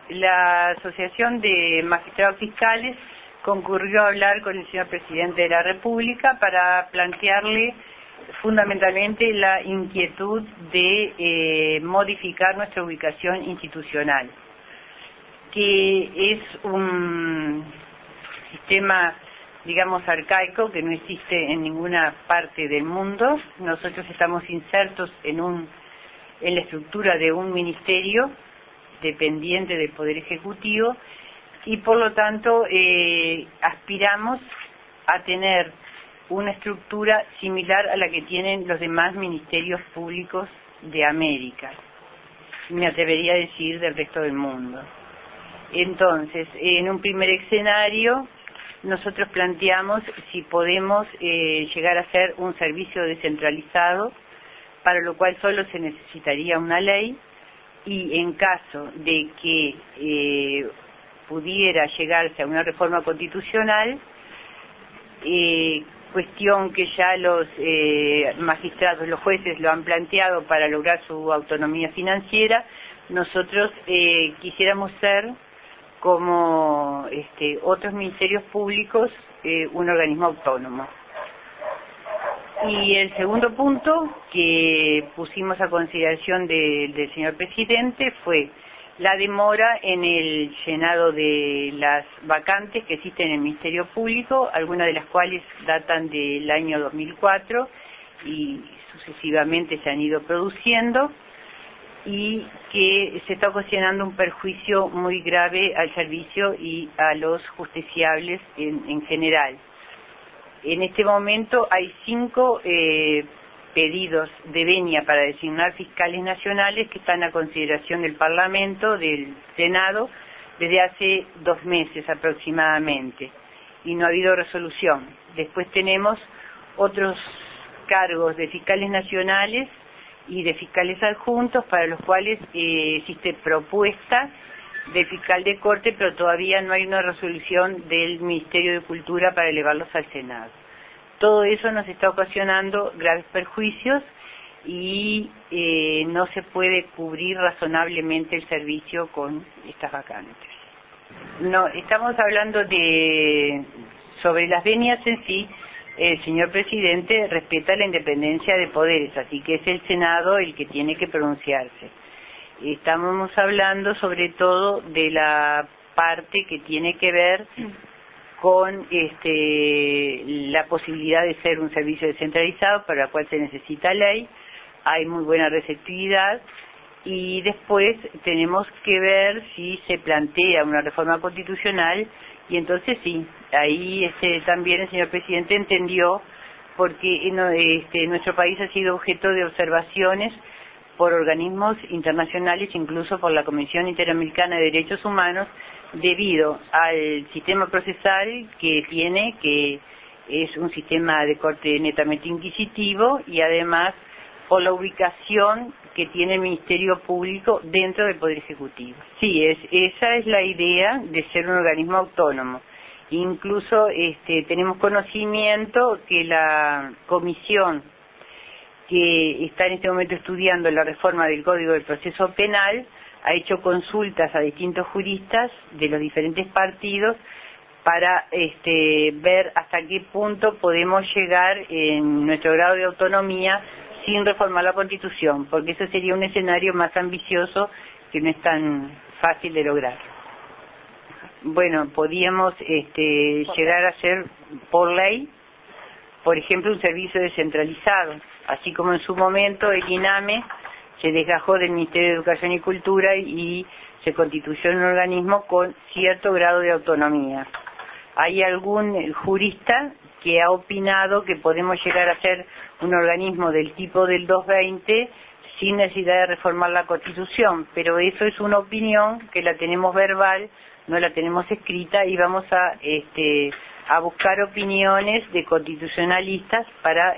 la Asociación de Magistrados Fiscales concurrió a hablar con el señor Presidente de la República para plantearle fundamentalmente la inquietud de modificar nuestra ubicación institucional, que es un sistema, digamos, arcaico, que no existe en ninguna parte del mundo. Nosotros estamos insertos en la estructura de un ministerio dependiente del Poder Ejecutivo y por lo tanto aspiramos a tener una estructura similar a la que tienen los demás ministerios públicos de América, me atrevería a decir del resto del mundo. Entonces, en un primer escenario, nosotros planteamos si podemos llegar a ser un servicio descentralizado, para lo cual solo se necesitaría una ley, y en caso de que pudiera llegarse a una reforma constitucional, cuestión que ya los magistrados, los jueces lo han planteado para lograr su autonomía financiera, nosotros quisiéramos ser, como otros ministerios públicos, un organismo autónomo. Y el segundo punto que pusimos a consideración del señor Presidente fue la demora en el llenado de las vacantes que existen en el Ministerio Público, algunas de las cuales datan del año 2004 y sucesivamente se han ido produciendo, y que se está ocasionando un perjuicio muy grave al servicio y a los justiciables en general. En este momento hay 5 pedidos de venia para designar fiscales nacionales que están a consideración del Parlamento, del Senado, desde hace 2 meses aproximadamente, y no ha habido resolución. Después tenemos otros cargos de fiscales nacionales y de fiscales adjuntos para los cuales existe propuesta de fiscal de corte, pero todavía no hay una resolución del Ministerio de Cultura para elevarlos al Senado. Todo eso nos está ocasionando graves perjuicios y no se puede cubrir razonablemente el servicio con estas vacantes. No, estamos hablando sobre las venias en sí. El señor Presidente respeta la independencia de poderes, así que es el Senado el que tiene que pronunciarse. Estamos hablando sobre todo de la parte que tiene que ver con la posibilidad de ser un servicio descentralizado, para la cual se necesita ley. Hay muy buena receptividad, y después tenemos que ver si se plantea una reforma constitucional, y entonces sí, ahí también el señor Presidente entendió, porque nuestro país ha sido objeto de observaciones por organismos internacionales, incluso por la Comisión Interamericana de Derechos Humanos, debido al sistema procesal que tiene, que es un sistema de corte netamente inquisitivo, y además por la ubicación que tiene el Ministerio Público dentro del Poder Ejecutivo. Sí, esa es la idea de ser un organismo autónomo. Incluso tenemos conocimiento que la comisión que está en este momento estudiando la reforma del Código del Proceso Penal ha hecho consultas a distintos juristas de los diferentes partidos para ver hasta qué punto podemos llegar en nuestro grado de autonomía sin reformar la Constitución, porque eso sería un escenario más ambicioso que no es tan fácil de lograr. Bueno, podíamos llegar a ser por ley, por ejemplo, un servicio descentralizado, así como en su momento el INAME se desgajó del Ministerio de Educación y Cultura y se constituyó en un organismo con cierto grado de autonomía. Hay algún jurista que ha opinado que podemos llegar a ser un organismo del tipo del 220 sin necesidad de reformar la Constitución, pero eso es una opinión que la tenemos verbal, no la tenemos escrita, y vamos a buscar opiniones de constitucionalistas para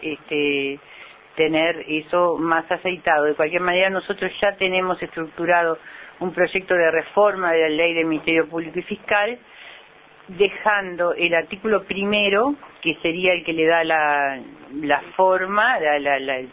tener eso más aceitado. De cualquier manera, nosotros ya tenemos estructurado un proyecto de reforma de la ley del Ministerio Público y Fiscal, dejando el artículo primero, que sería el que le da la forma,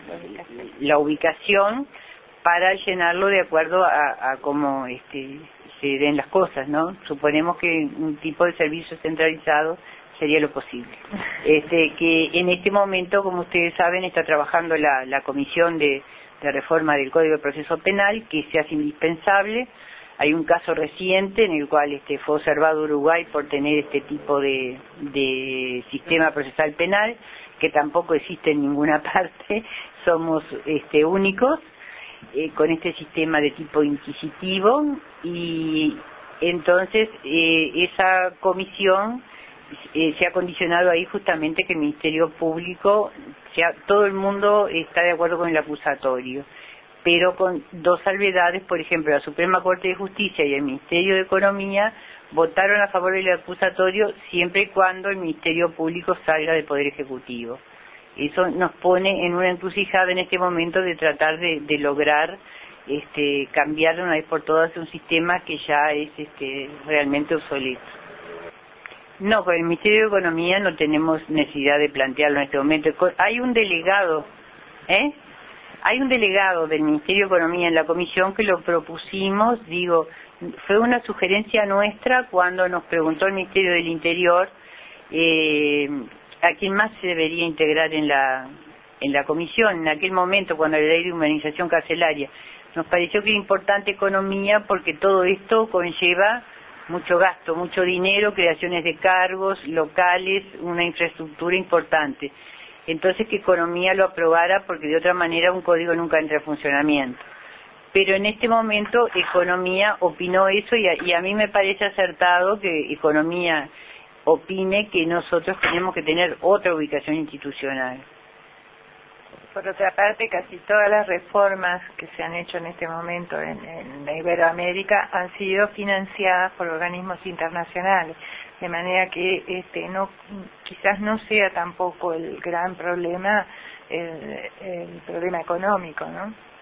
la ubicación, para llenarlo de acuerdo a cómo se den las cosas, ¿no? Suponemos que un tipo de servicio centralizado sería lo posible. Que en este momento, como ustedes saben, está trabajando la Comisión de Reforma del Código de Proceso Penal, que se hace indispensable. Hay un caso reciente en el cual fue observado Uruguay por tener este tipo de sistema procesal penal, que tampoco existe en ninguna parte. Somos únicos con este sistema de tipo inquisitivo, y entonces esa comisión se ha condicionado ahí justamente que el Ministerio Público, todo el mundo está de acuerdo con el acusatorio, pero con dos salvedades. Por ejemplo, la Suprema Corte de Justicia y el Ministerio de Economía votaron a favor del acusatorio siempre y cuando el Ministerio Público salga del Poder Ejecutivo. Eso nos pone en una encrucijada en este momento de tratar de lograr cambiar de una vez por todas un sistema que ya es realmente obsoleto. No, con el Ministerio de Economía no tenemos necesidad de plantearlo en este momento. Hay un delegado, Hay un delegado del Ministerio de Economía en la comisión que lo propusimos, fue una sugerencia nuestra cuando nos preguntó el Ministerio del Interior a quién más se debería integrar en la comisión. En aquel momento, cuando la ley de humanización carcelaria, nos pareció que era importante economía porque todo esto conlleva mucho gasto, mucho dinero, creaciones de cargos locales, una infraestructura importante. Entonces que economía lo aprobara, porque de otra manera un código nunca entra en funcionamiento. Pero en este momento economía opinó eso, y a mí me parece acertado que economía opine que nosotros tenemos que tener otra ubicación institucional. Por otra parte, casi todas las reformas que se han hecho en este momento en Iberoamérica han sido financiadas por organismos internacionales, de manera que quizás no sea tampoco el gran problema el problema económico, ¿no?